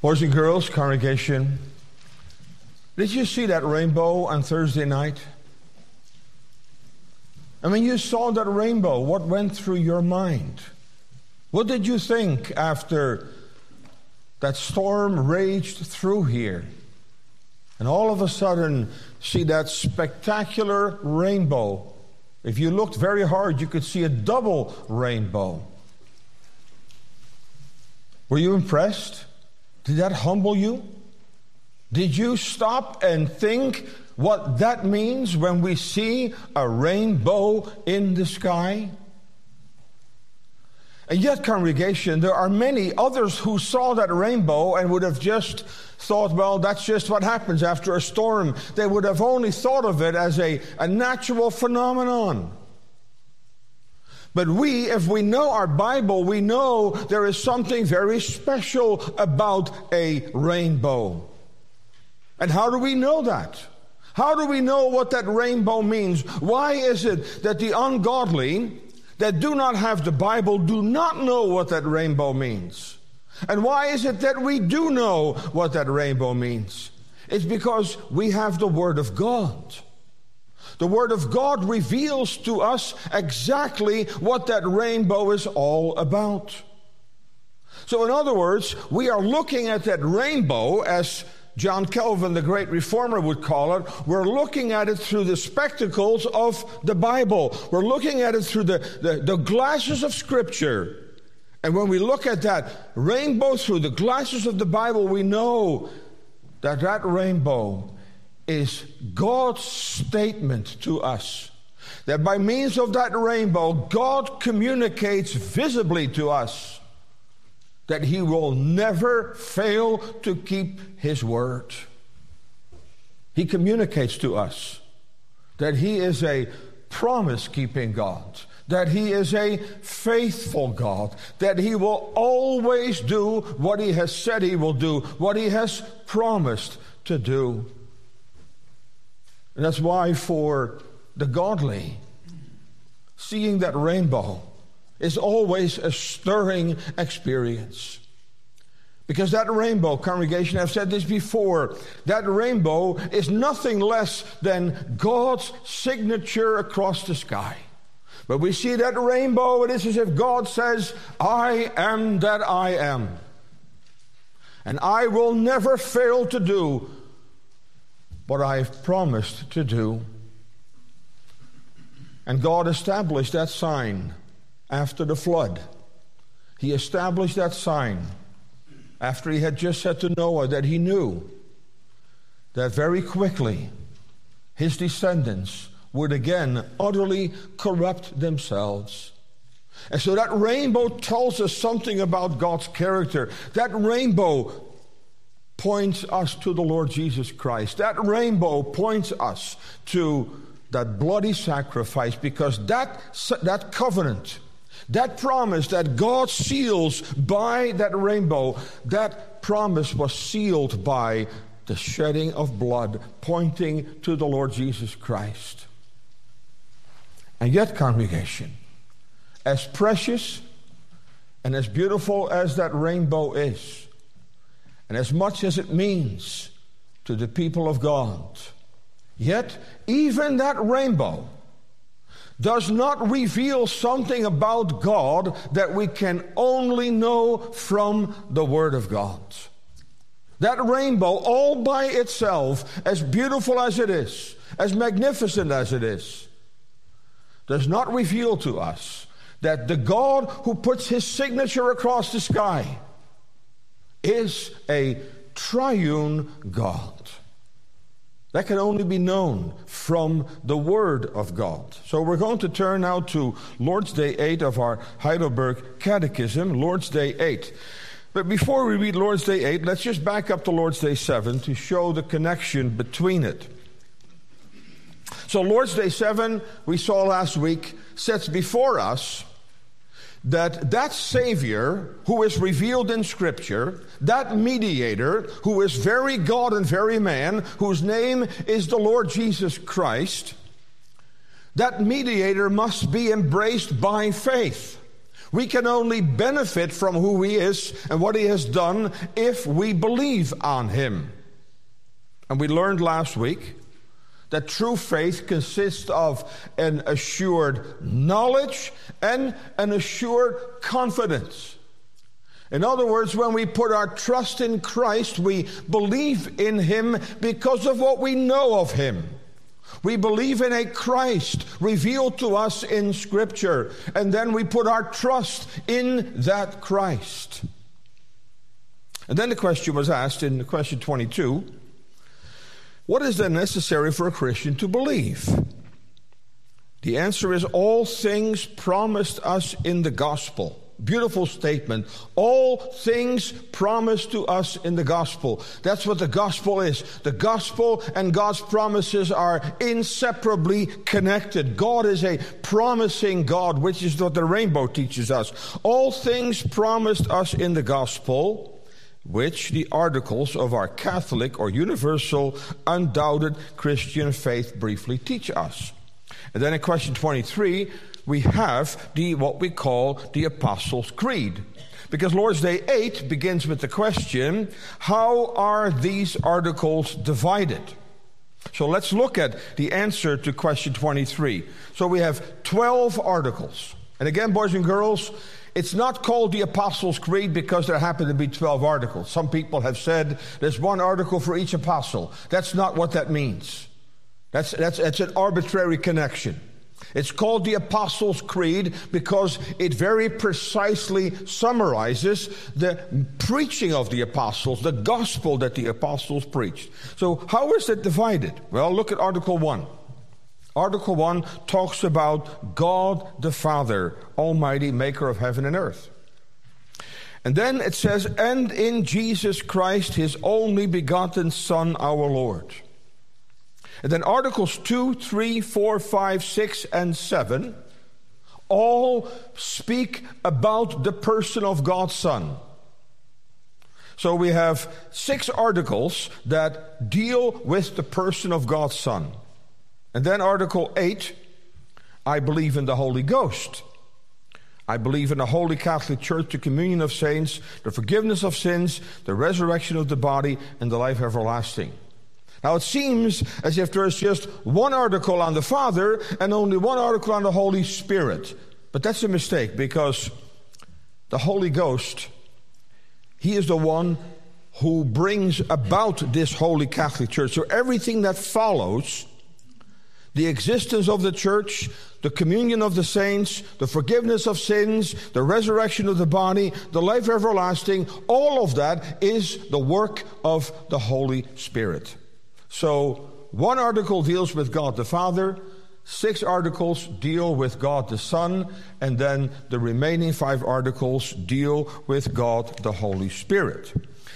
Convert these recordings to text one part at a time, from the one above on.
Boys and girls, congregation, did you see that rainbow on Thursday night? I mean, you saw that rainbow. What went through your mind? What did you think after that storm raged through here? And all of a sudden, see that spectacular rainbow. If you looked very hard, you could see a double rainbow. Were you impressed? Did that humble you? Did you stop and think what that means when we see a rainbow in the sky? And yet, congregation, there are many others who saw that rainbow and would have just thought, well, that's just what happens after a storm. They would have only thought of it as a natural phenomenon. But if we know our Bible, we know there is something very special about a rainbow. And how do we know that? How do we know what that rainbow means? Why is it that the ungodly that do not have the Bible do not know what that rainbow means? And why is it that we do know what that rainbow means? It's because we have the Word of God. The Word of God reveals to us exactly what that rainbow is all about. So in other words, we are looking at that rainbow, as John Calvin, the great reformer, would call it. We're looking at it through the spectacles of the Bible. We're looking at it through the glasses of Scripture. And when we look at that rainbow through the glasses of the Bible, we know that that rainbow is God's statement to us. That by means of that rainbow, God communicates visibly to us that He will never fail to keep His word. He communicates to us that He is a promise-keeping God, that He is a faithful God, that He will always do what He has said He will do, what He has promised to do. And that's why for the godly, seeing that rainbow is always a stirring experience. Because that rainbow, congregation, I've said this before, that rainbow is nothing less than God's signature across the sky. But we see that rainbow, it is as if God says, I am that I am. And I will never fail to do what I've promised to do. And God established that sign after the flood. He established that sign after He had just said to Noah that He knew that very quickly his descendants would again utterly corrupt themselves. And so that rainbow tells us something about God's character. That rainbow points us to the Lord Jesus Christ. That rainbow points us to that bloody sacrifice, because that covenant, that promise that God seals by that rainbow, that promise was sealed by the shedding of blood, pointing to the Lord Jesus Christ. And yet, congregation, as precious and as beautiful as that rainbow is, and as much as it means to the people of God, yet even that rainbow does not reveal something about God that we can only know from the Word of God. That rainbow all by itself, as beautiful as it is, as magnificent as it is, does not reveal to us that the God who puts His signature across the sky is a triune God. That can only be known from the Word of God. So we're going to turn now to Lord's Day 8 of our Heidelberg Catechism, Lord's Day 8. But before we read Lord's Day 8, let's just back up to Lord's Day 7 to show the connection between it. So Lord's Day 7, we saw last week, sets before us that Savior who is revealed in Scripture, that mediator who is very God and very man, whose name is the Lord Jesus Christ, that mediator must be embraced by faith. We can only benefit from who he is and what he has done if we believe on him. And we learned last week that true faith consists of an assured knowledge and an assured confidence. In other words, when we put our trust in Christ, we believe in him because of what we know of him. We believe in a Christ revealed to us in Scripture, and then we put our trust in that Christ. And then the question was asked in question 22, what is then necessary for a Christian to believe? The answer is all things promised us in the gospel. Beautiful statement. All things promised to us in the gospel. That's what the gospel is. The gospel and God's promises are inseparably connected. God is a promising God, which is what the rainbow teaches us. All things promised us in the gospel, which the articles of our Catholic or universal undoubted Christian faith briefly teach us. And then in question 23, we have what we call the Apostles' Creed. Because Lord's Day 8 begins with the question, how are these articles divided? So let's look at the answer to question 23. So we have 12 articles. And again, boys and girls, it's not called the Apostles' Creed because there happen to be 12 articles. Some people have said there's one article for each apostle. That's not what that means. That's an arbitrary connection. It's called the Apostles' Creed because it very precisely summarizes the preaching of the apostles, the gospel that the apostles preached. So how is it divided? Well, look at Article 1. Article 1 talks about God the Father, Almighty, maker of heaven and earth. And then it says, and in Jesus Christ, his only begotten Son, our Lord. And then Articles 2, 3, 4, 5, 6, and 7 all speak about the person of God's Son. So we have 6 articles that deal with the person of God's Son. And then Article 8, I believe in the Holy Ghost. I believe in the Holy Catholic Church, the communion of saints, the forgiveness of sins, the resurrection of the body, and the life everlasting. Now it seems as if there is just one article on the Father and only one article on the Holy Spirit. But that's a mistake because the Holy Ghost, he is the one who brings about this Holy Catholic Church. So everything that follows, the existence of the church, the communion of the saints, the forgiveness of sins, the resurrection of the body, the life everlasting, all of that is the work of the Holy Spirit. So one article deals with God the Father, 6 articles deal with God the Son, and then the remaining 5 articles deal with God the Holy Spirit.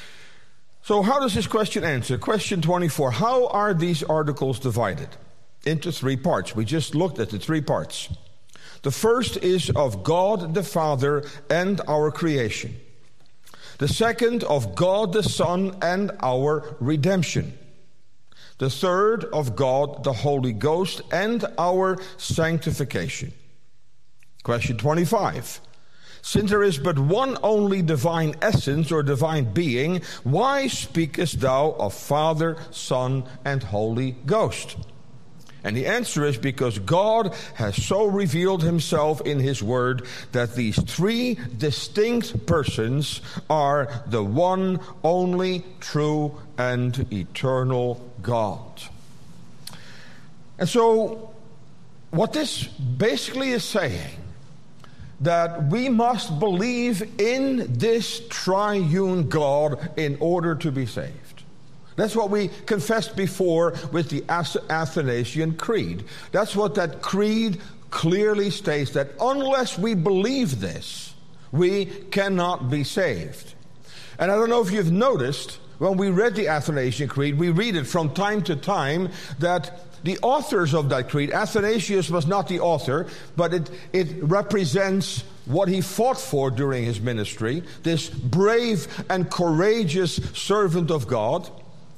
So how does this question answer? Question 24, how are these articles divided? Into 3 parts. We just looked at the 3 parts. The first is of God the Father and our creation. The second of God the Son and our redemption. The third of God the Holy Ghost and our sanctification. Question 25. Since there is but one only divine essence or divine being, why speakest thou of Father, Son, and Holy Ghost? And the answer is because God has so revealed himself in his word that these 3 distinct persons are the one only true and eternal God. And so what this basically is saying, that we must believe in this triune God in order to be saved. That's what we confessed before with the Athanasian Creed. That's what that creed clearly states, that unless we believe this, we cannot be saved. And I don't know if you've noticed, when we read the Athanasian Creed, we read it from time to time that the authors of that creed, Athanasius was not the author, but it represents what he fought for during his ministry, this brave and courageous servant of God,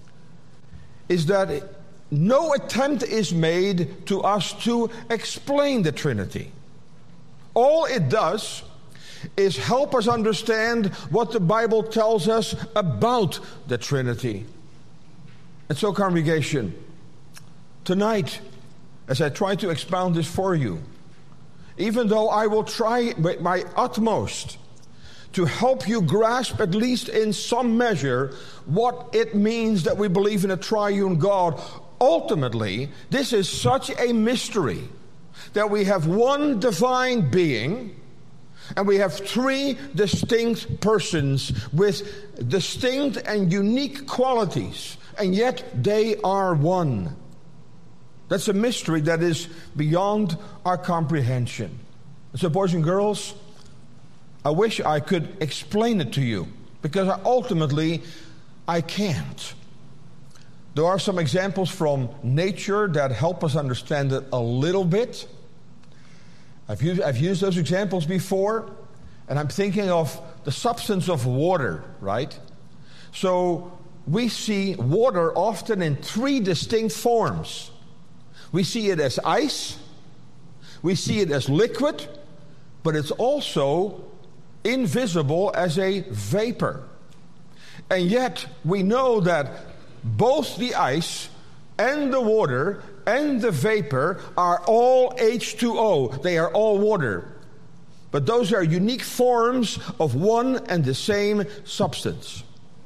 is that no attempt is made to us to explain the Trinity. All it does is help us understand what the Bible tells us about the Trinity. And so, congregation, tonight, as I try to expound this for you, even though I will try my utmost to help you grasp, at least in some measure, what it means that we believe in a triune God, ultimately, this is such a mystery that we have one divine being and we have three distinct persons with distinct and unique qualities, and yet they are one. That's a mystery that is beyond our comprehension. So, boys and girls, I wish I could explain it to you, because ultimately I can't. There are some examples from nature that help us understand it a little bit. I've used those examples before, and I'm thinking of the substance of water, right? So we see water often in three distinct forms. We see it as ice, we see it as liquid, but it's also invisible as a vapor. And yet we know that both the ice and the water and the vapor are all H2O. They are all water. But those are unique forms of one and the same substance.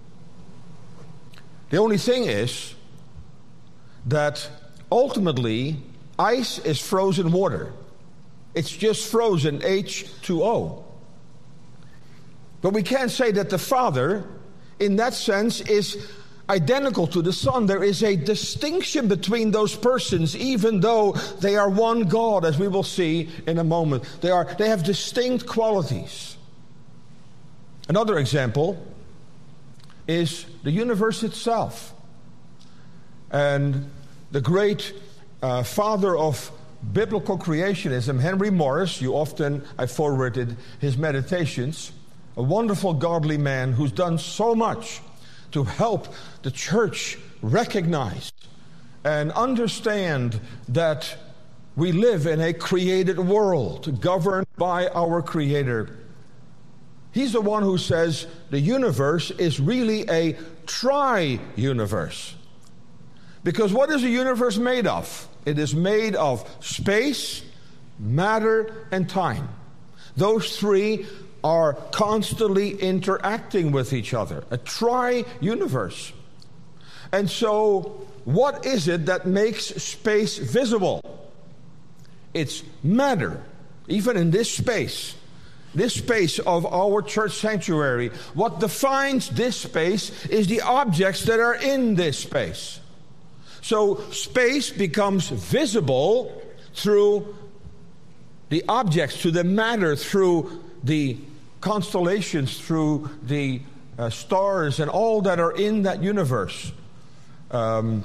The only thing is that ultimately ice is frozen water. It's just frozen H2O. But we can't say that the Father, in that sense, is identical to the Son. There is a distinction between those persons, even though they are one God, as we will see in a moment. They have distinct qualities. Another example is the universe itself. And the great father of biblical creationism, Henry Morris, I forwarded his meditations, a wonderful godly man who's done so much to help the church recognize and understand that we live in a created world governed by our Creator. He's the one who says the universe is really a tri-universe. Because what is the universe made of? It is made of space, matter, and time. Those three are constantly interacting with each other. A tri-universe. And so, what is it that makes space visible? It's matter. Even in this space of our church sanctuary, what defines this space is the objects that are in this space. So space becomes visible through the objects, through the matter, through the constellations, through the stars and all that are in that universe. And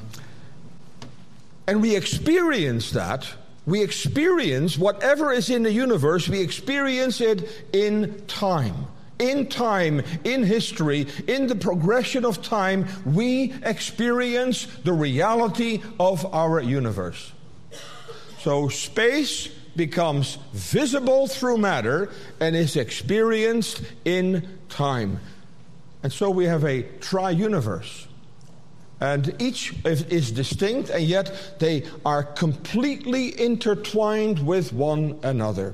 we experience that. We experience whatever is in the universe, we experience it in time. In time, in history, in the progression of time, we experience the reality of our universe. So space becomes visible through matter and is experienced in time. And so we have a tri-universe. And each is distinct, and yet they are completely intertwined with one another.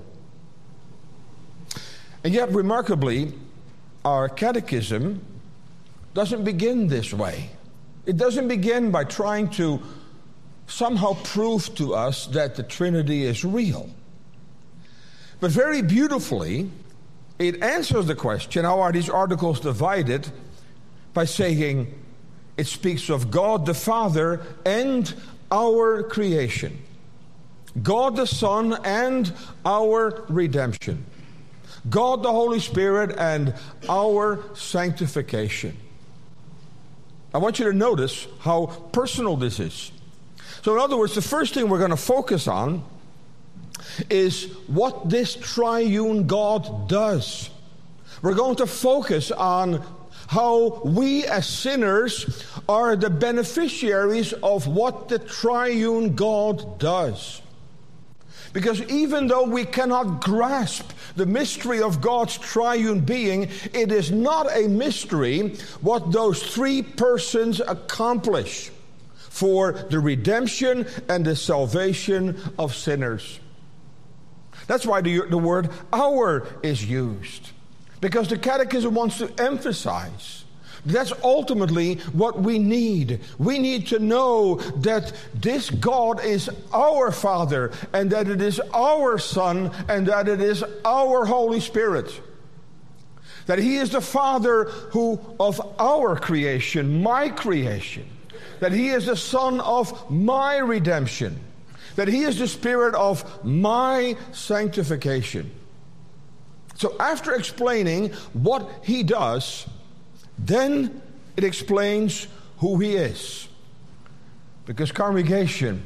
And yet, remarkably, our catechism doesn't begin this way. It doesn't begin by trying to somehow prove to us that the Trinity is real. But very beautifully, it answers the question, how are these articles divided, by saying it speaks of God the Father and our creation, God the Son and our redemption, God the Holy Spirit and our sanctification. I want you to notice how personal this is. So in other words, the first thing we're going to focus on is what this triune God does. We're going to focus on how we as sinners are the beneficiaries of what the triune God does. Because even though we cannot grasp the mystery of God's triune being, it is not a mystery what those three persons accomplish for the redemption and the salvation of sinners. That's why the word "our" is used. Because the Catechism wants to emphasize that's ultimately what we need. We need to know that this God is our Father, and that it is our Son, and that it is our Holy Spirit. That He is the Father of our creation, my creation. That He is the Son of my redemption. That He is the Spirit of my sanctification. So after explaining what He does, then it explains who He is. Because congregation,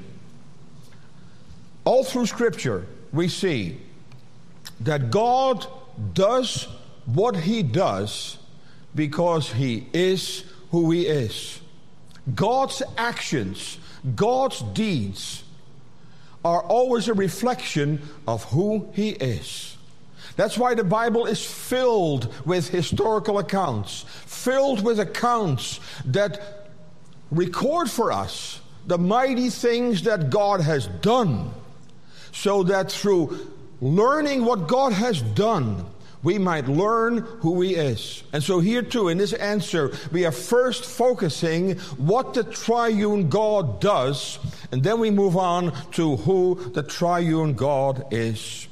all through Scripture, we see that God does what He does because He is who He is. God's actions, God's deeds are always a reflection of who He is. That's why the Bible is filled with historical accounts, filled with accounts that record for us the mighty things that God has done, so that through learning what God has done, we might learn who He is. And so here too, in this answer, we are first focusing what the triune God does, and then we move on to who the triune God is.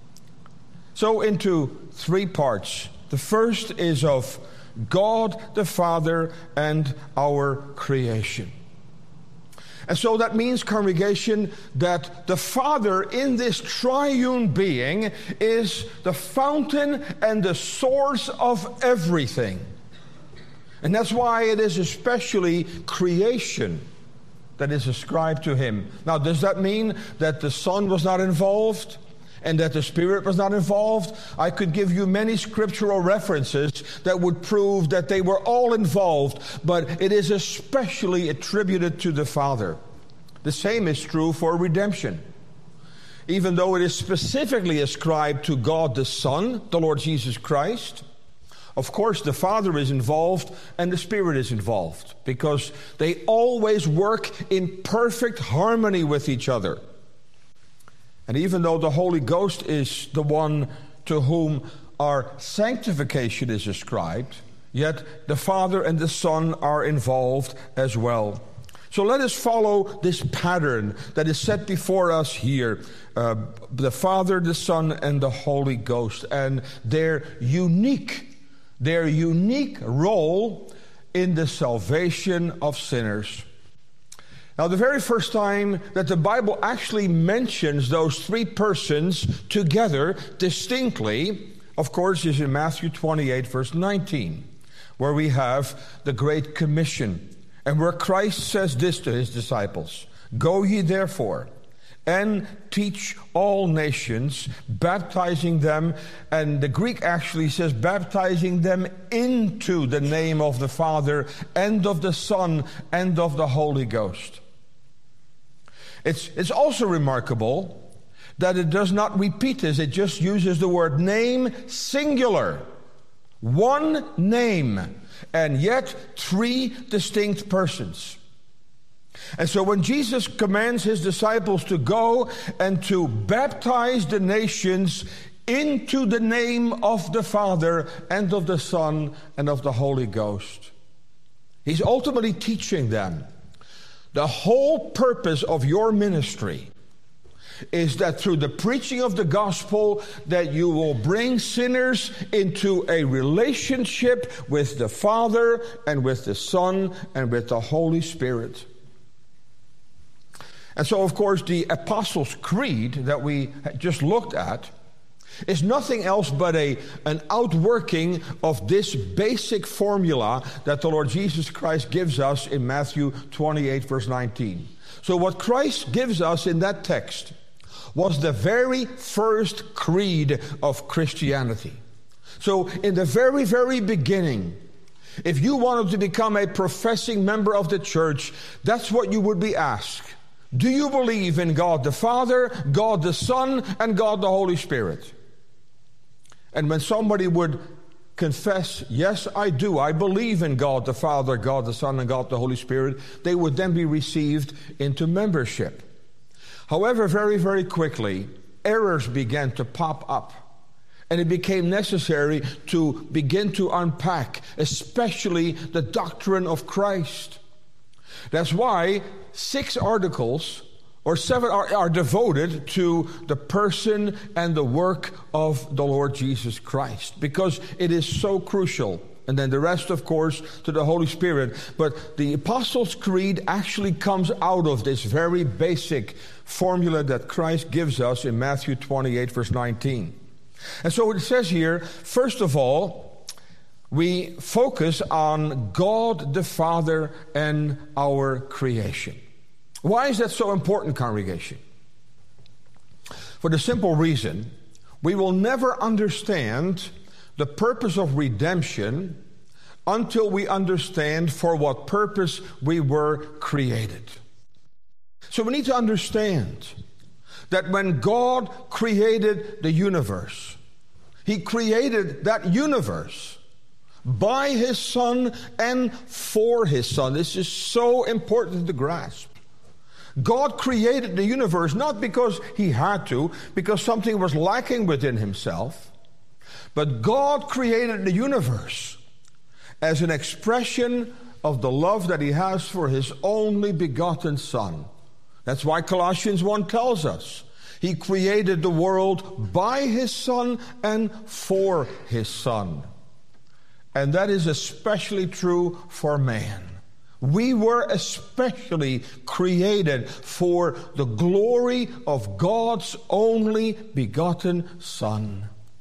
So into three parts. The first is of God the Father and our creation. And so that means, congregation, that the Father in this triune being is the fountain and the source of everything. And that's why it is especially creation that is ascribed to Him. Now, does that mean that the Son was not involved? And that the Spirit was not involved? I could give you many scriptural references that would prove that they were all involved, but it is especially attributed to the Father. The same is true for redemption. Even though it is specifically ascribed to God the Son, the Lord Jesus Christ, of course the Father is involved and the Spirit is involved, because they always work in perfect harmony with each other. And even though the Holy Ghost is the one to whom our sanctification is ascribed, yet the Father and the Son are involved as well. So let us follow this pattern that is set before us here. The Father, the Son, and the Holy Ghost, and their unique role in the salvation of sinners. Now, the very first time that the Bible actually mentions those three persons together distinctly, of course, is in Matthew 28, verse 19, where we have the Great Commission, and where Christ says this to His disciples: "Go ye therefore, and teach all nations, baptizing them," and the Greek actually says baptizing them into the name of the Father, and of the Son, and of the Holy Ghost. It's also remarkable that it does not repeat this. It just uses the word name singular. One name, and yet three distinct persons. And so when Jesus commands His disciples to go and to baptize the nations into the name of the Father and of the Son and of the Holy Ghost, He's ultimately teaching them the whole purpose of your ministry is that through the preaching of the gospel that you will bring sinners into a relationship with the Father and with the Son and with the Holy Spirit. And so, of course, the Apostles' Creed that we just looked at is nothing else but an outworking of this basic formula that the Lord Jesus Christ gives us in Matthew 28, verse 19. So what Christ gives us in that text was the very first creed of Christianity. So in the very, very beginning, if you wanted to become a professing member of the church, that's what you would be asked. Do you believe in God the Father, God the Son, and God the Holy Spirit? And when somebody would confess, yes, I do, I believe in God the Father, God the Son, and God the Holy Spirit, they would then be received into membership. However, very, very quickly, errors began to pop up. And it became necessary to begin to unpack, especially the doctrine of Christ. That's why 6 articles or 7 are devoted to the person and the work of the Lord Jesus Christ, because it is so crucial. And then the rest, of course, to the Holy Spirit. But the Apostles' Creed actually comes out of this very basic formula that Christ gives us in Matthew 28, verse 19. And so it says here, first of all, we focus on God the Father and our creation. Why is that so important, congregation? For the simple reason, we will never understand the purpose of redemption until we understand for what purpose we were created. So we need to understand that when God created the universe, He created that universe by His Son and for His Son. This is so important to grasp. God created the universe not because He had to, because something was lacking within Himself, but God created the universe as an expression of the love that He has for His only begotten Son. That's why Colossians 1 tells us He created the world by His Son and for His Son. And that is especially true for man. We were especially created for the glory of God's only begotten Son.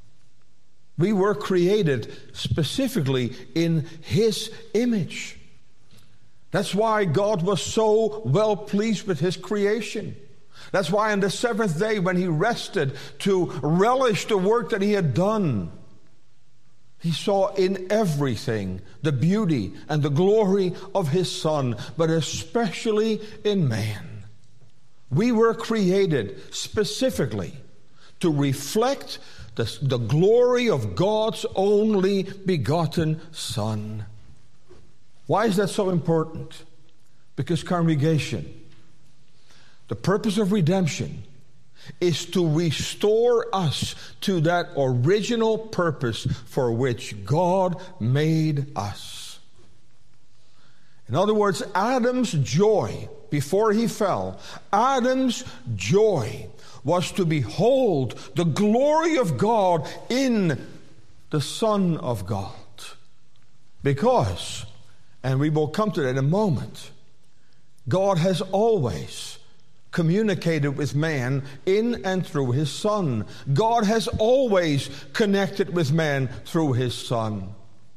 We were created specifically in His image. That's why God was so well pleased with His creation. That's why on the 7th day, when He rested to relish the work that He had done, He saw in everything the beauty and the glory of His Son, but especially in man. We were created specifically to reflect the glory of God's only begotten Son. Why is that so important? Because, congregation, the purpose of redemption is to restore us to that original purpose for which God made us. In other words, Adam's joy before he fell, Adam's joy was to behold the glory of God in the Son of God. Because, and we will come to that in a moment, God has always communicated with man in and through His Son. God has always connected with man through His Son.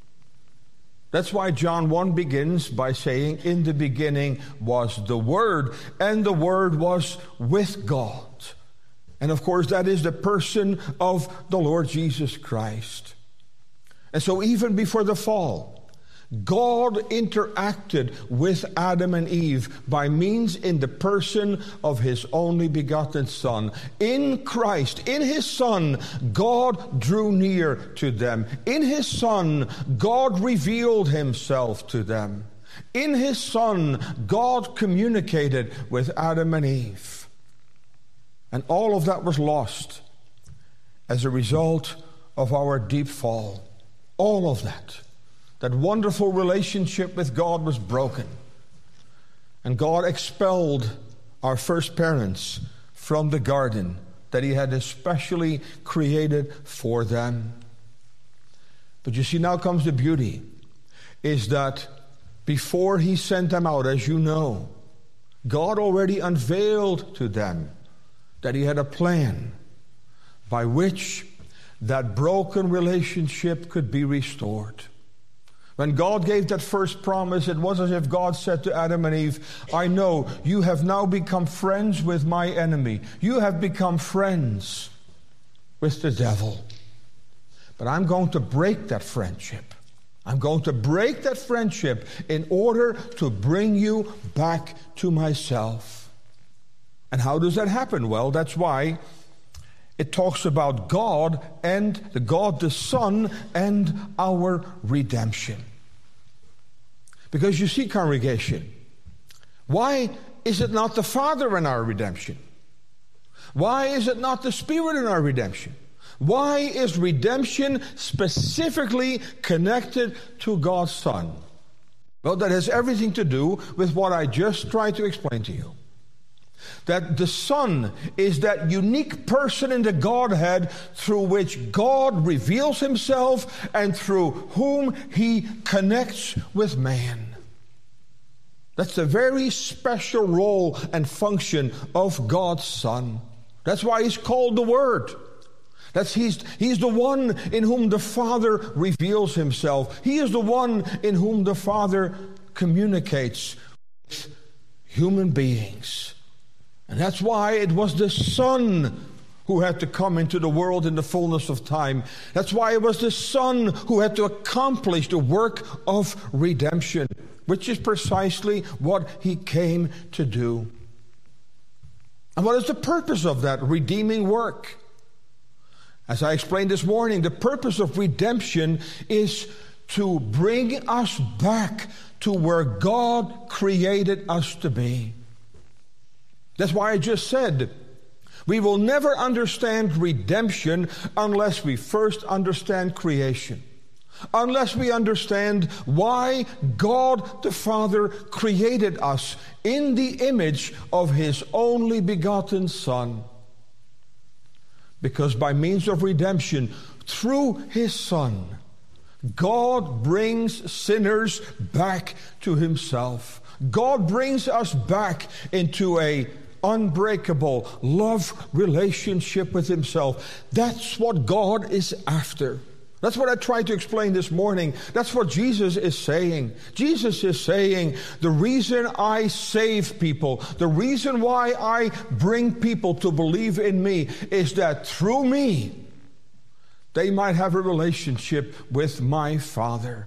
That's why John 1 begins by saying, in the beginning was the Word, and the Word was with God. And of course, that is the person of the Lord Jesus Christ. And so even before the fall, God interacted with Adam and Eve by means in the person of His only begotten Son. In Christ, in His Son, God drew near to them. In His Son, God revealed Himself to them. In His Son, God communicated with Adam and Eve. And all of that was lost as a result of our deep fall. All of that. That wonderful relationship with God was broken. And God expelled our first parents from the garden that He had especially created for them. But you see, now comes the beauty, is that before He sent them out, as you know, God already unveiled to them that He had a plan by which that broken relationship could be restored. When God gave that first promise, it was as if God said to Adam and Eve, I know you have now become friends with my enemy. You have become friends with the devil. But I'm going to break that friendship. I'm going to break that friendship in order to bring you back to myself. And how does that happen? Well, that's why it talks about God and the God the Son and our redemption. Because you see, congregation, why is it not the Father in our redemption? Why is it not the Spirit in our redemption? Why is redemption specifically connected to God's Son? Well, that has everything to do with what I just tried to explain to you. That the Son is that unique person in the Godhead through which God reveals himself and through whom he connects with man. That's a very special role and function of God's Son. That's why he's called the Word. He's the one in whom the Father reveals himself. He is the one in whom the Father communicates with human beings. And that's why it was the Son who had to come into the world in the fullness of time. That's why it was the Son who had to accomplish the work of redemption, which is precisely what he came to do. And what is the purpose of that redeeming work? As I explained this morning, the purpose of redemption is to bring us back to where God created us to be. That's why I just said, we will never understand redemption unless we first understand creation. Unless we understand why God the Father created us in the image of his only begotten Son. Because by means of redemption, through his Son, God brings sinners back to himself. God brings us back into a unbreakable love relationship with himself. That's what God is after. That's what I tried to explain this morning. That's what Jesus is saying. Jesus is saying, the reason I save people, the reason why I bring people to believe in me is that through me, they might have a relationship with my Father.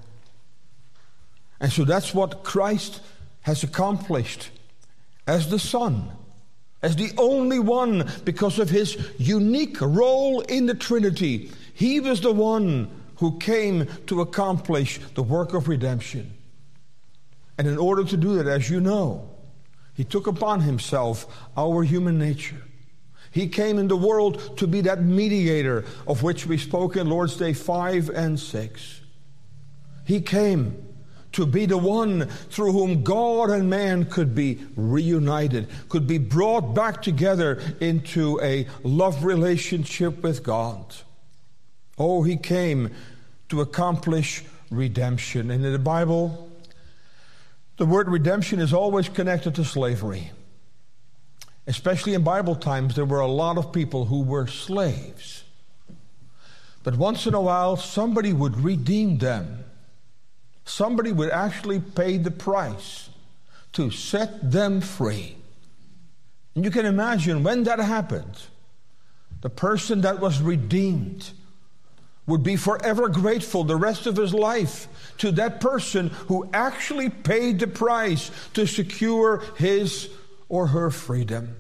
And so that's what Christ has accomplished as the Son, as the only one, because of his unique role in the Trinity. He was the one who came to accomplish the work of redemption. And in order to do that, as you know, he took upon himself our human nature. He came in the world to be that mediator of which we spoke in Lord's Day 5 and 6. He came to be the one through whom God and man could be reunited, could be brought back together into a love relationship with God. Oh, he came to accomplish redemption. And in the Bible, the word redemption is always connected to slavery. Especially in Bible times, there were a lot of people who were slaves. But once in a while, somebody would redeem them. Somebody would actually pay the price to set them free. And you can imagine when that happened, the person that was redeemed would be forever grateful the rest of his life to that person who actually paid the price to secure his or her freedom.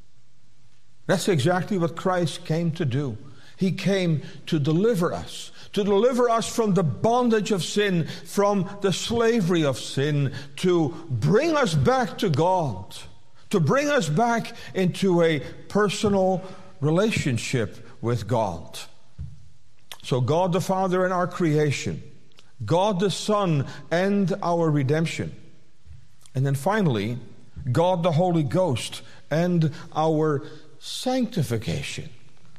That's exactly what Christ came to do. He came to deliver us from the bondage of sin, from the slavery of sin, to bring us back to God, to bring us back into a personal relationship with God. So God the Father and our creation, God the Son and our redemption, and then finally, God the Holy Ghost and our sanctification.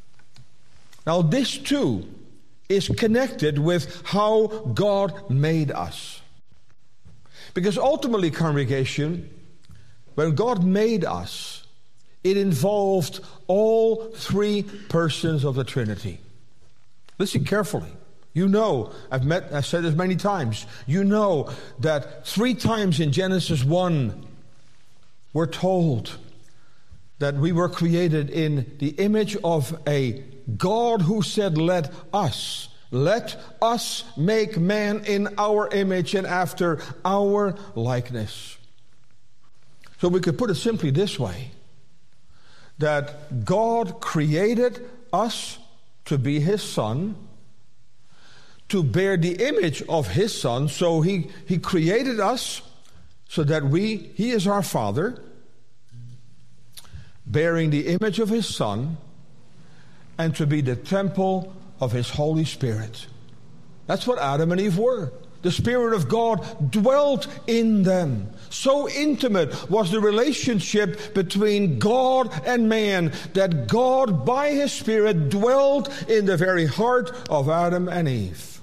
Now this too is connected with how God made us. Because ultimately, congregation, when God made us, it involved all three persons of the Trinity. Listen carefully. You know, I've said this many times, you know that 3 times in Genesis 1, we're told that we were created in the image of a God who said, let us make man in our image and after our likeness. So we could put it simply this way, that God created us to be His Son, to bear the image of His Son. So He created us so that He is our Father, bearing the image of His Son, and to be the temple of His Holy Spirit. That's what Adam and Eve were. The Spirit of God dwelt in them. So intimate was the relationship between God and man that God, by His Spirit, dwelt in the very heart of Adam and Eve.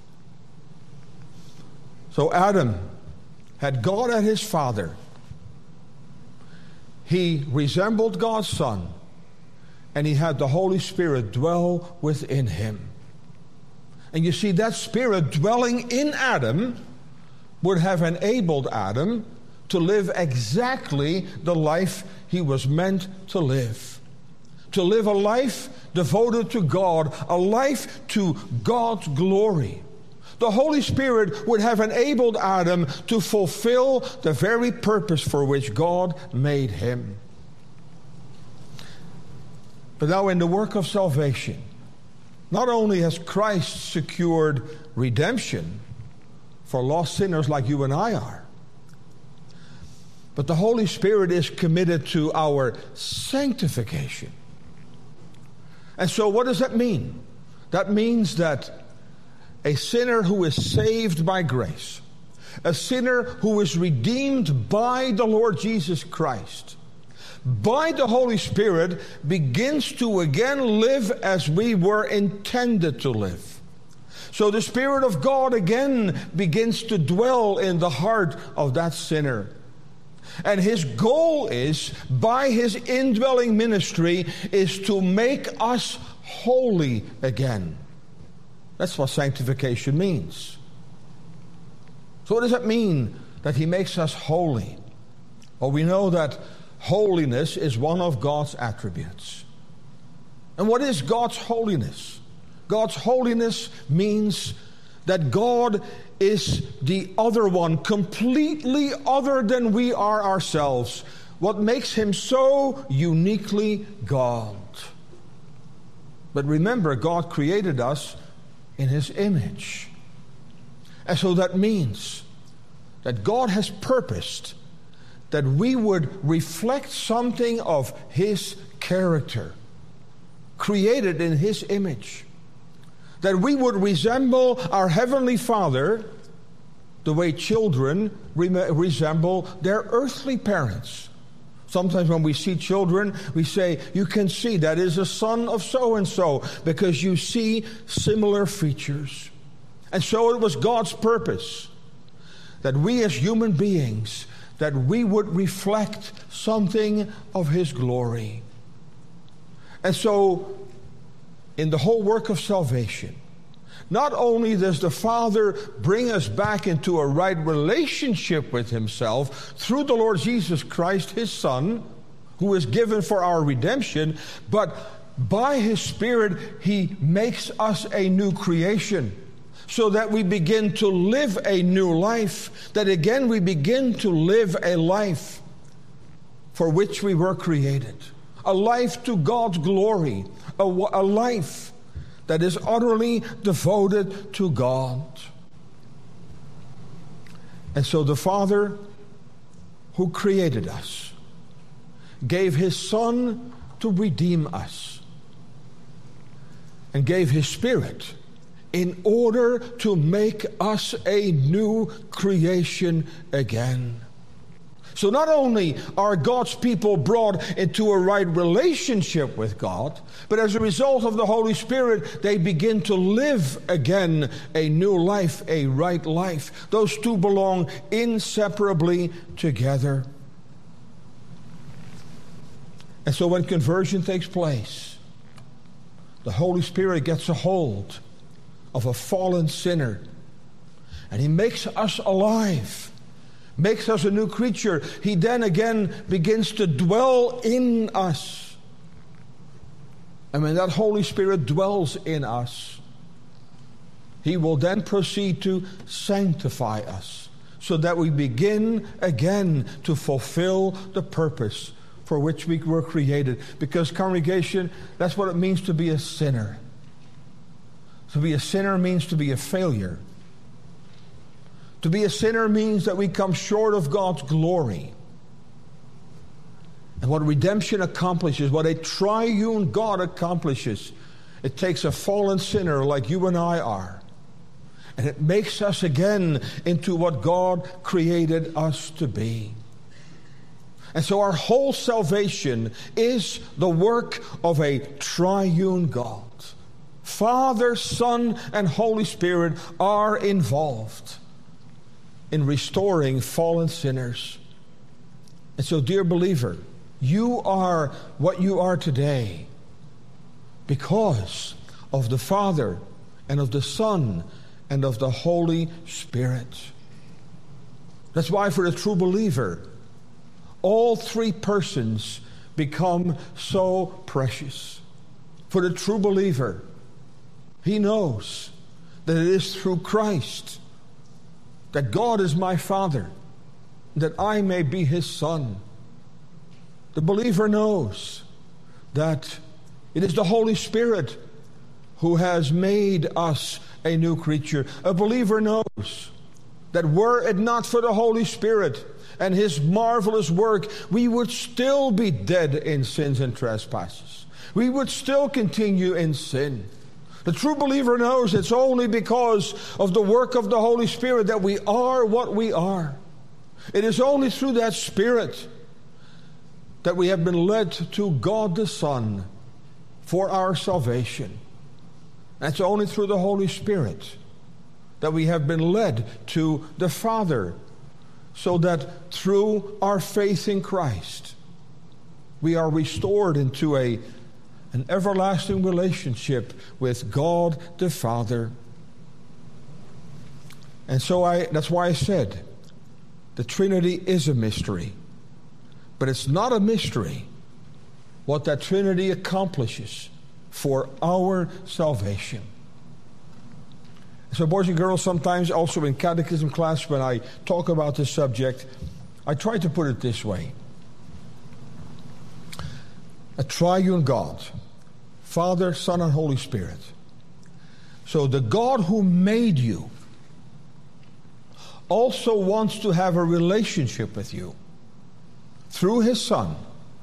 So Adam had God as his father. He resembled God's Son, and he had the Holy Spirit dwell within him. And you see, that Spirit dwelling in Adam would have enabled Adam to live exactly the life he was meant to live. To live a life devoted to God, a life to God's glory. The Holy Spirit would have enabled Adam to fulfill the very purpose for which God made him. But now in the work of salvation, not only has Christ secured redemption for lost sinners like you and I are, but the Holy Spirit is committed to our sanctification. And so what does that mean? That means that a sinner who is saved by grace, a sinner who is redeemed by the Lord Jesus Christ, by the Holy Spirit, begins to again live as we were intended to live. So the Spirit of God again begins to dwell in the heart of that sinner. And his goal is, by his indwelling ministry, is to make us holy again. That's what sanctification means. So what does that mean, that he makes us holy? Well, we know that holiness is one of God's attributes. And what is God's holiness? God's holiness means that God is the other one, completely other than we are ourselves. What makes him so uniquely God. But remember, God created us in his image. And so that means that God has purposed that we would reflect something of his character, created in his image. That we would resemble our Heavenly Father the way children resemble their earthly parents. Sometimes when we see children, we say, you can see that is a son of so-and-so, because you see similar features. And so it was God's purpose that we as human beings, that we would reflect something of his glory. And so, in the whole work of salvation, not only does the Father bring us back into a right relationship with himself through the Lord Jesus Christ, his Son, who is given for our redemption, but by his Spirit, he makes us a new creation, so that we begin to live a new life, that again we begin to live a life for which we were created, a life to God's glory, a life that is utterly devoted to God. And so the Father who created us gave his Son to redeem us, and gave his Spirit in order to make us a new creation again. So not only are God's people brought into a right relationship with God, but as a result of the Holy Spirit, they begin to live again a new life, a right life. Those two belong inseparably together. And so when conversion takes place, the Holy Spirit gets a hold of a fallen sinner, and he makes us alive, makes us a new creature. He then again begins to dwell in us. And when that Holy Spirit dwells in us, he will then proceed to sanctify us, so that we begin again to fulfill the purpose for which we were created. Because, congregation, that's what it means to be a sinner. To be a sinner means to be a failure. To be a sinner means that we come short of God's glory. And what redemption accomplishes, what a triune God accomplishes, it takes a fallen sinner like you and I are, and it makes us again into what God created us to be. And so our whole salvation is the work of a triune God. Father, Son, and Holy Spirit are involved in restoring fallen sinners. And so, dear believer, you are what you are today because of the Father and of the Son and of the Holy Spirit. That's why for the true believer, all three persons become so precious. For the true believer, he knows that it is through Christ that God is my Father, that I may be His Son. The believer knows that it is the Holy Spirit who has made us a new creature. A believer knows that were it not for the Holy Spirit and His marvelous work, we would still be dead in sins and trespasses. We would still continue in sin. The true believer knows it's only because of the work of the Holy Spirit that we are what we are. It is only through that Spirit that we have been led to God the Son for our salvation. That's only through the Holy Spirit that we have been led to the Father, so that through our faith in Christ, we are restored into an everlasting relationship with God the Father. And so that's why I said the Trinity is a mystery. But it's not a mystery what that Trinity accomplishes for our salvation. So, boys and girls, sometimes also in catechism class when I talk about this subject, I try to put it this way. A triune God, Father, Son, and Holy Spirit. So the God who made you also wants to have a relationship with you through His Son.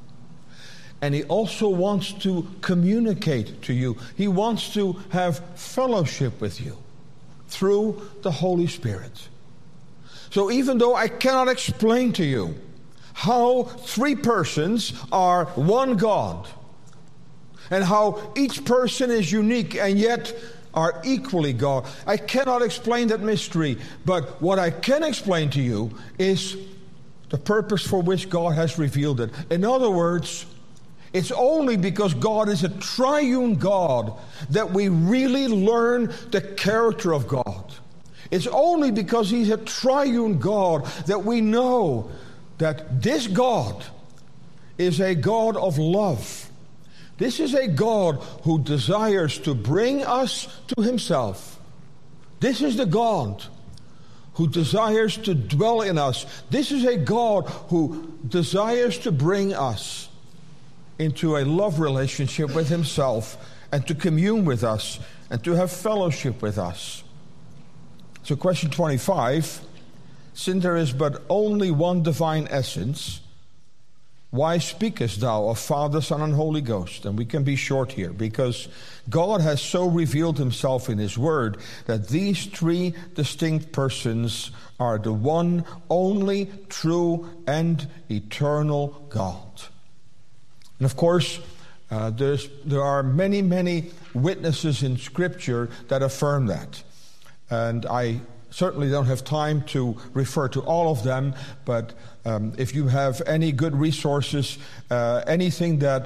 And He also wants to communicate to you. He wants to have fellowship with you through the Holy Spirit. So even though I cannot explain to you how three persons are one God, and how each person is unique and yet are equally God, I cannot explain that mystery. But what I can explain to you is the purpose for which God has revealed it. In other words, it's only because God is a triune God that we really learn the character of God. It's only because He's a triune God that we know that this God is a God of love. This is a God who desires to bring us to Himself. This is the God who desires to dwell in us. This is a God who desires to bring us into a love relationship with Himself and to commune with us and to have fellowship with us. So question 25, since there is but only one divine essence, why speakest thou of Father, Son, and Holy Ghost? And we can be short here, because God has so revealed Himself in His Word that these three distinct persons are the one, only, true, and eternal God. And of course, there are many, many witnesses in Scripture that affirm that. And I certainly don't have time to refer to all of them, but if you have any good resources, anything that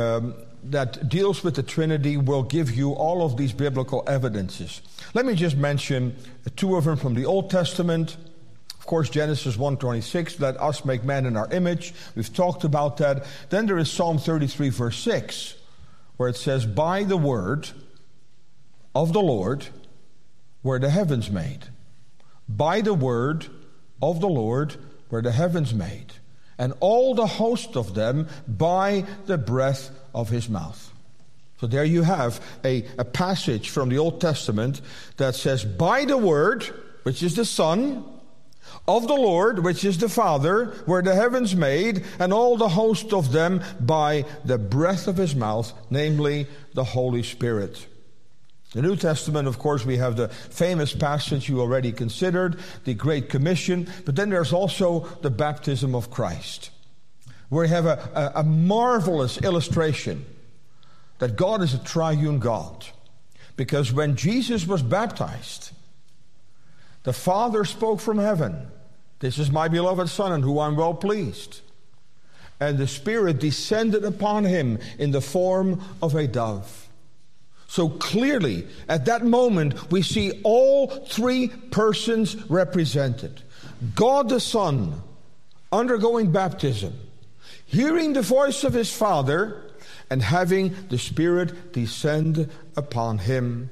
deals with the Trinity will give you all of these biblical evidences. Let me just mention two of them from the Old Testament. Of course, Genesis 1:26, let us make man in our image. We've talked about that. Then there is Psalm 33, verse 6, where it says, by the word of the Lord were the heavens made. By the word of the Lord were the heavens made. and all the host of them by the breath of his mouth. So there you have a passage from the Old Testament that says, by the word, which is the Son, of the Lord, which is the Father, were the heavens made, and all the host of them by the breath of his mouth, namely the Holy Spirit. The New Testament, of course, we have the famous passage you already considered, the Great Commission, but then there's also the baptism of Christ, where we have a marvelous illustration that God is a triune God. Because when Jesus was baptized, the Father spoke from heaven, "This is my beloved Son, in whom I'm well pleased." And the Spirit descended upon him in the form of a dove. So clearly, at that moment, we see all three persons represented. God the Son, undergoing baptism, hearing the voice of his Father, and having the Spirit descend upon him.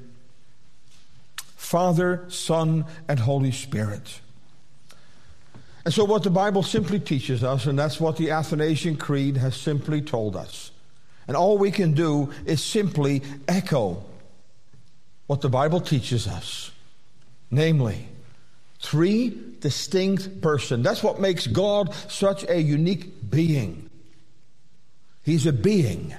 Father, Son, and Holy Spirit. And so what the Bible simply teaches us, and that's what the Athanasian Creed has simply told us. And all we can do is simply echo what the Bible teaches us. Namely, three distinct persons. That's what makes God such a unique being. He's a being.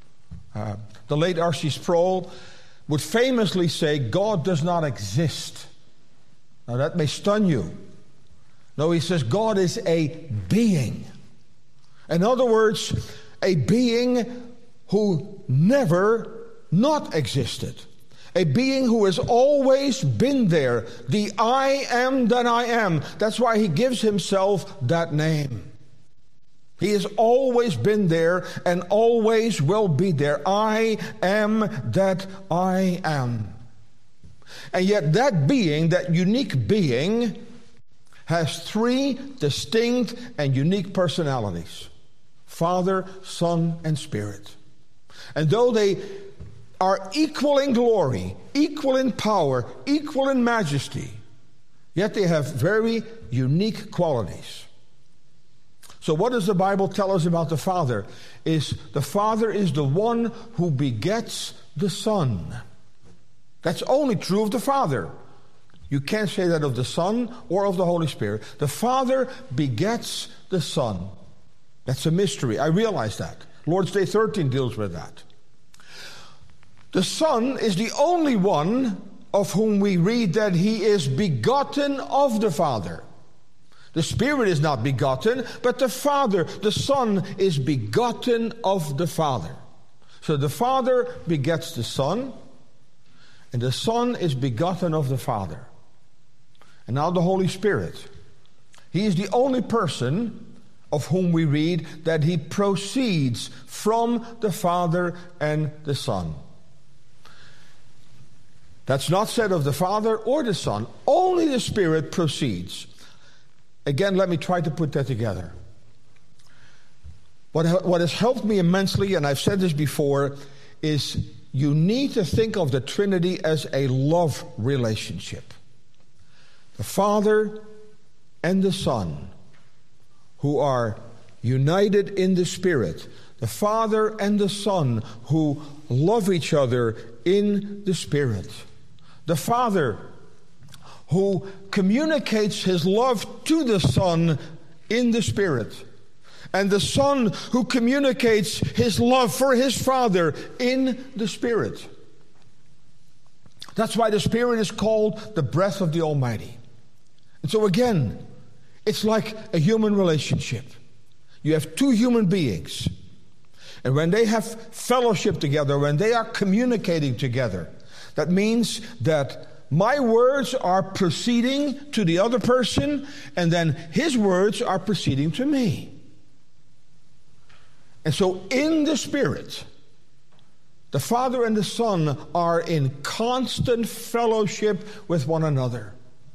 The late R.C. Sproul would famously say, God does not exist. Now that may stun you. No, he says God is a being. In other words, a being who never not existed. A being who has always been there. The I am that I am. That's why he gives himself that name. He has always been there and always will be there. I am that I am. And yet that being, that unique being, has three distinct and unique personalities. Father, Son, and Spirit. And though they are equal in glory, equal in power, equal in majesty, yet they have very unique qualities. So what does the Bible tell us about the Father? The Father is the one who begets the Son. That's only true of the Father. You can't say that of the Son or of the Holy Spirit. The Father begets the Son. That's a mystery. I realize that. Lord's Day 13 deals with that. The Son is the only one of whom we read that he is begotten of the Father. The Spirit is not begotten, but the Father, the Son, is begotten of the Father. So the Father begets the Son, and the Son is begotten of the Father. And now the Holy Spirit. He is the only person of whom we read that he proceeds from the Father and the Son. That's not said of the Father or the Son. Only the Spirit proceeds. Again, let me try to put that together. What has helped me immensely, and I've said this before, is you need to think of the Trinity as a love relationship. The Father and the Son, who are united in the Spirit. The Father and the Son, who love each other in the Spirit. The Father, who communicates his love to the Son in the Spirit. And the Son who communicates his love for his Father in the Spirit. That's why the Spirit is called the breath of the Almighty. And so again, it's like a human relationship. You have two human beings. And when they have fellowship together, when they are communicating together, that means that my words are proceeding to the other person, and then his words are proceeding to me. And so in the Spirit, the Father and the Son are in constant fellowship with one another.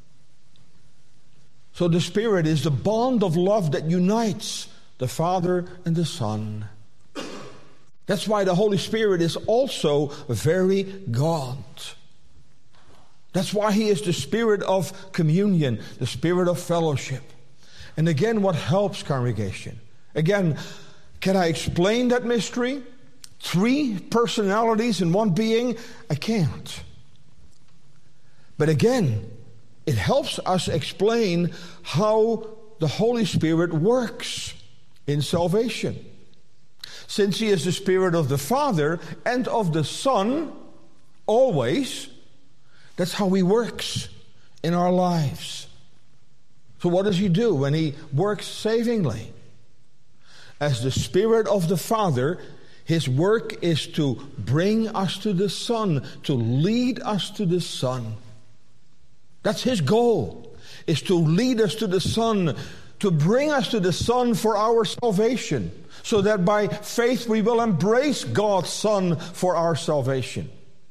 So the Spirit is the bond of love that unites the Father and the Son. That's why the Holy Spirit is also very God. That's why he is the Spirit of communion, the Spirit of fellowship. And again, what helps, congregation? Again, can I explain that mystery? 3 personalities in one being? I can't. But again, it helps us explain how the Holy Spirit works in salvation. Since He is the Spirit of the Father and of the Son, always, that's how He works in our lives. So what does He do when He works savingly? As the Spirit of the Father, His work is to bring us to the Son, to lead us to the Son. That's His goal, is to lead us to the Son, to bring us to the Son for our salvation, so that by faith we will embrace God's Son for our salvation.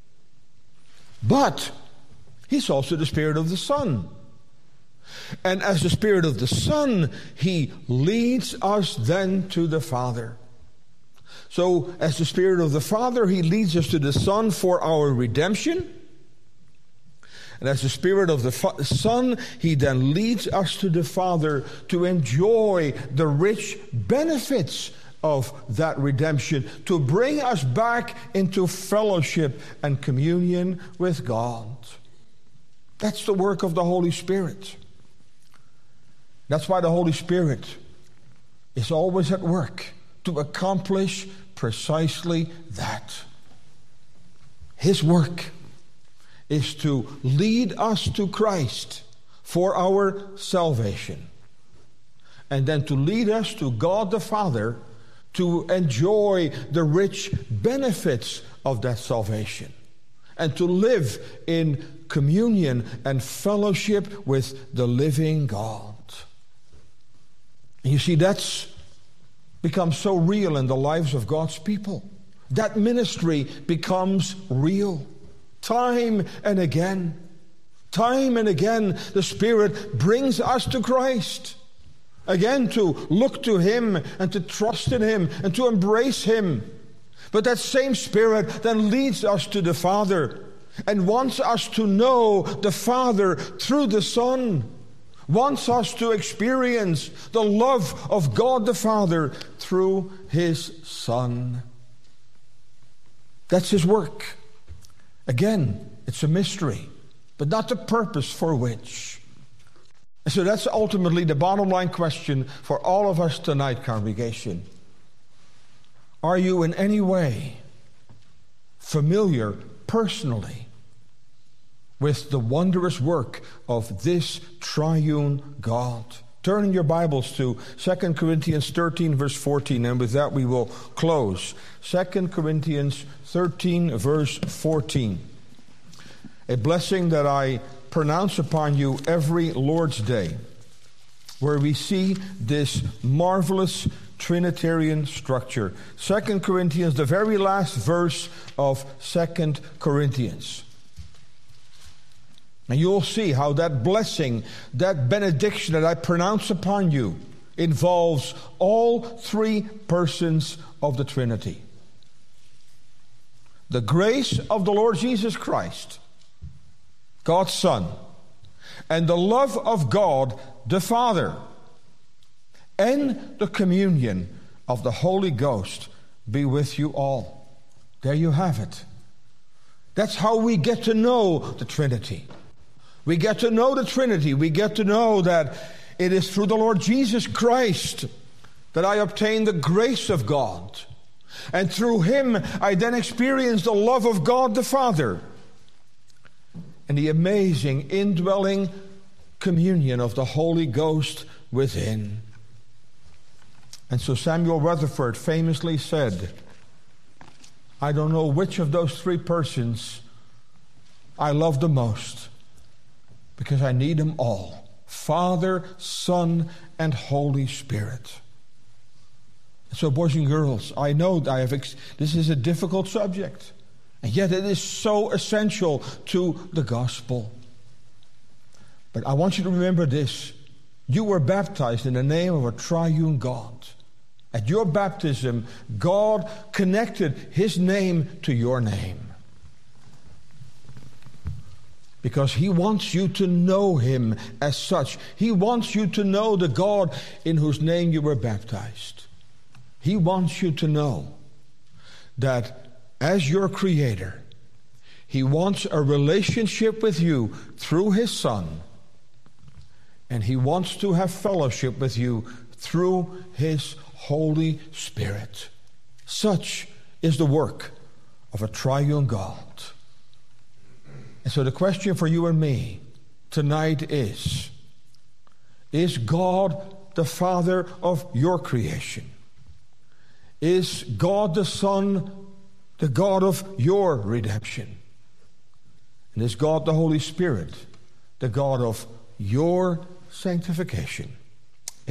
But He's also the Spirit of the Son. And as the Spirit of the Son, He leads us then to the Father. So, as the Spirit of the Father, He leads us to the Son for our redemption. And as the Spirit of the Son, He then leads us to the Father to enjoy the rich benefits of that redemption, to bring us back into fellowship and communion with God. That's the work of the Holy Spirit. That's why the Holy Spirit is always at work to accomplish precisely that. His work is to lead us to Christ for our salvation, and then to lead us to God the Father to enjoy the rich benefits of that salvation, and to live in communion and fellowship with the living God. And you see, that's become so real in the lives of God's people. That ministry becomes real. Time and again, the Spirit brings us to Christ. Again, to look to Him and to trust in Him and to embrace Him. But that same Spirit then leads us to the Father and wants us to know the Father through the Son. Wants us to experience the love of God the Father through His Son. That's His work. Again, it's a mystery, but not the purpose for which. And so that's ultimately the bottom line question for all of us tonight, congregation. Are you in any way familiar personally with the wondrous work of this triune God? Turn in your Bibles to 2 Corinthians 13, verse 14, and with that we will close. 2 Corinthians 13, verse 14. A blessing that I pronounce upon you every Lord's Day, where we see this marvelous Trinitarian structure. 2 Corinthians, the very last verse of 2 Corinthians. And you'll see how that blessing, that benediction that I pronounce upon you, involves all 3 persons of the Trinity. The grace of the Lord Jesus Christ, God's Son, and the love of God the Father, and the communion of the Holy Ghost be with you all. There you have it. That's how we get to know the Trinity. We get to know the Trinity. We get to know that it is through the Lord Jesus Christ that I obtain the grace of God. And through Him, I then experience the love of God the Father and the amazing indwelling communion of the Holy Ghost within. And so Samuel Rutherford famously said, I don't know which of those 3 persons I love the most, because I need them all. Father, Son, and Holy Spirit. So, boys and girls, I know this is a difficult subject, and yet it is so essential to the gospel. But I want you to remember this. You were baptized in the name of a triune God. At your baptism, God connected His name to your name. because he wants you to know him as such. He wants you to know the God in whose name you were baptized. He wants you to know that as your Creator, he wants a relationship with you through his Son, and he wants to have fellowship with you through his Holy Spirit. Such is the work of a triune God. And so the question for you and me tonight is God the Father of your creation? Is God the Son the God of your redemption? And is God the Holy Spirit the God of your sanctification?